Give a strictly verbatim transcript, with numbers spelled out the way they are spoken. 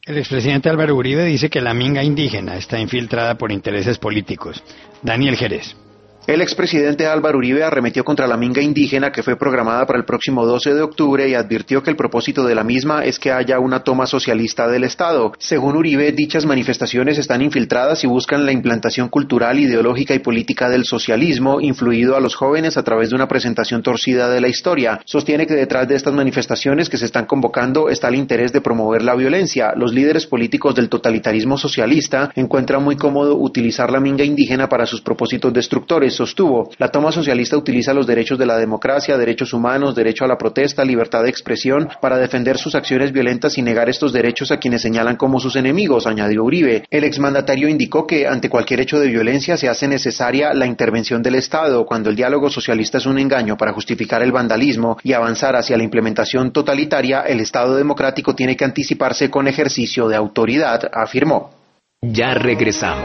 El expresidente Álvaro Uribe dice que la minga indígena está infiltrada por intereses políticos. Daniel Jerez. El expresidente Álvaro Uribe arremetió contra la minga indígena que fue programada para el próximo doce de octubre y advirtió que el propósito de la misma es que haya una toma socialista del Estado. Según Uribe, dichas manifestaciones están infiltradas y buscan la implantación cultural, ideológica y política del socialismo, influido a los jóvenes a través de una presentación torcida de la historia. Sostiene que detrás de estas manifestaciones que se están convocando está el interés de promover la violencia. Los líderes políticos del totalitarismo socialista encuentran muy cómodo utilizar la minga indígena para sus propósitos destructores. Sostuvo, la toma socialista utiliza los derechos de la democracia, derechos humanos, derecho a la protesta, libertad de expresión, para defender sus acciones violentas y negar estos derechos a quienes señalan como sus enemigos, añadió Uribe. El exmandatario indicó que ante cualquier hecho de violencia se hace necesaria la intervención del Estado. Cuando el diálogo socialista es un engaño para justificar el vandalismo y avanzar hacia la implementación totalitaria, el Estado democrático tiene que anticiparse con ejercicio de autoridad, afirmó. Ya regresamos.